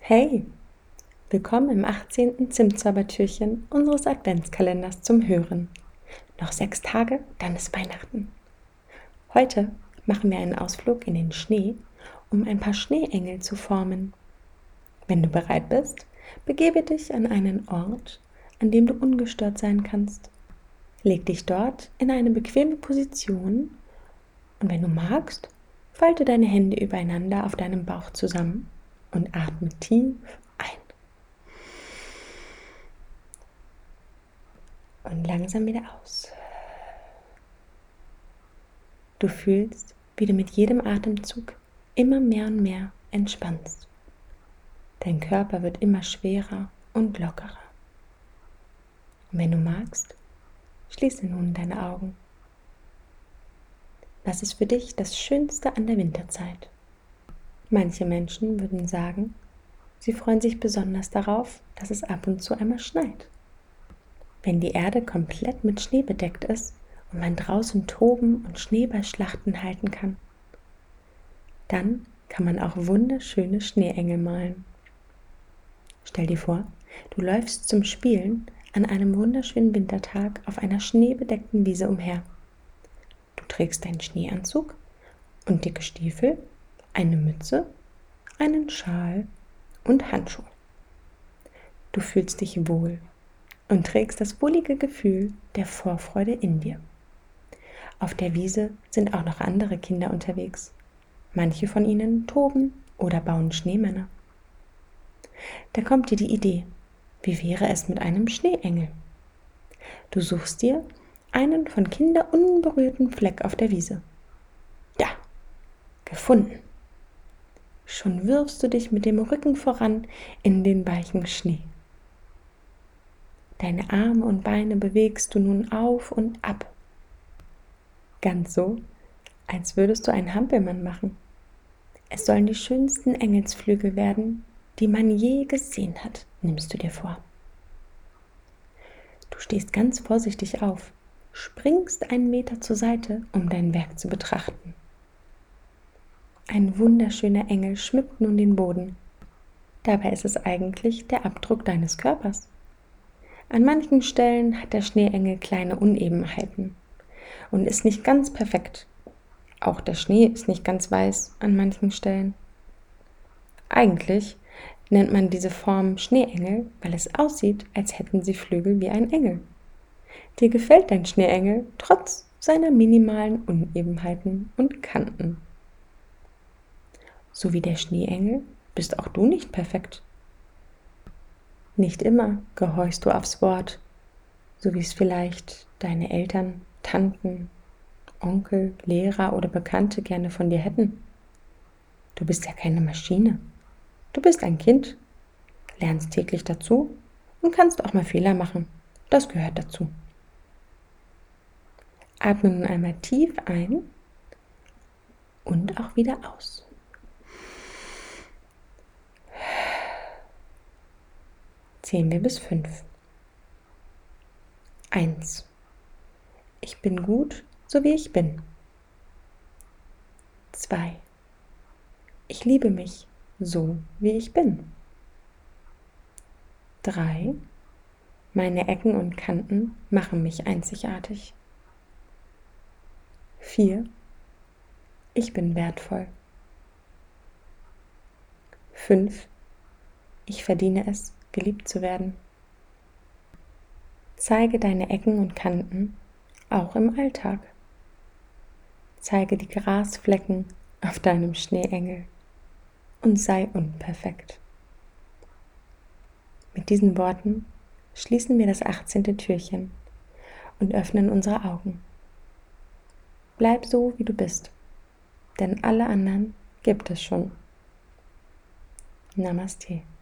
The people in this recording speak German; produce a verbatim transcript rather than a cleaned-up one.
Hey, willkommen im achtzehnten Zimtzaubertürchen unseres Adventskalenders zum Hören. Noch sechs Tage, dann ist Weihnachten. Heute machen wir einen Ausflug in den Schnee, um ein paar Schneeengel zu formen. Wenn du bereit bist, begebe dich an einen Ort, an dem du ungestört sein kannst. Leg dich dort in eine bequeme Position und wenn du magst, falte deine Hände übereinander auf deinem Bauch zusammen und atme tief ein. Und langsam wieder aus. Du fühlst, wie du mit jedem Atemzug immer mehr und mehr entspannst. Dein Körper wird immer schwerer und lockerer. Und wenn du magst, schließe nun deine Augen. Was ist für dich das Schönste an der Winterzeit? Manche Menschen würden sagen, sie freuen sich besonders darauf, dass es ab und zu einmal schneit. Wenn die Erde komplett mit Schnee bedeckt ist und man draußen toben und Schneeballschlachten halten kann, dann kann man auch wunderschöne Schneeengel malen. Stell dir vor, du läufst zum Spielen an einem wunderschönen Wintertag auf einer schneebedeckten Wiese umher. Du trägst deinen Schneeanzug und dicke Stiefel, eine Mütze, einen Schal und Handschuhe. Du fühlst dich wohl und trägst das wohlige Gefühl der Vorfreude in dir. Auf der Wiese sind auch noch andere Kinder unterwegs. Manche von ihnen toben oder bauen Schneemänner. Da kommt dir die Idee, wie wäre es mit einem Schneeengel? Du suchst dir einen von Kindern unberührten Fleck auf der Wiese. Da, gefunden. Schon wirfst du dich mit dem Rücken voran in den weichen Schnee. Deine Arme und Beine bewegst du nun auf und ab. Ganz so, als würdest du einen Hampelmann machen. Es sollen die schönsten Engelsflügel werden, die man je gesehen hat, nimmst du dir vor. Du stehst ganz vorsichtig auf, springst einen Meter zur Seite, um dein Werk zu betrachten. Ein wunderschöner Engel schmückt nun den Boden. Dabei ist es eigentlich der Abdruck deines Körpers. An manchen Stellen hat der Schneeengel kleine Unebenheiten und ist nicht ganz perfekt. Auch der Schnee ist nicht ganz weiß an manchen Stellen. Eigentlich nennt man diese Form Schneeengel, weil es aussieht, als hätten sie Flügel wie ein Engel. Dir gefällt dein Schneeengel trotz seiner minimalen Unebenheiten und Kanten. So wie der Schneeengel bist auch du nicht perfekt. Nicht immer gehorchst du aufs Wort, so wie es vielleicht deine Eltern, Tanten, Onkel, Lehrer oder Bekannte gerne von dir hätten. Du bist ja keine Maschine. Du bist ein Kind, lernst täglich dazu und kannst auch mal Fehler machen. Das gehört dazu. Atme nun einmal tief ein und auch wieder aus. Zählen wir bis fünf. Eins. Ich bin gut, so wie ich bin. Zwei. Ich liebe mich, so wie ich bin. Drei. Meine Ecken und Kanten machen mich einzigartig. Vier. Ich bin wertvoll. Fünf. Ich verdiene es, geliebt zu werden. Zeige deine Ecken und Kanten, auch im Alltag. Zeige die Grasflecken auf deinem Schneeengel und sei unperfekt. Mit diesen Worten schließen wir das achtzehnte Türchen und öffnen unsere Augen. Bleib so, wie du bist, denn alle anderen gibt es schon. Namaste.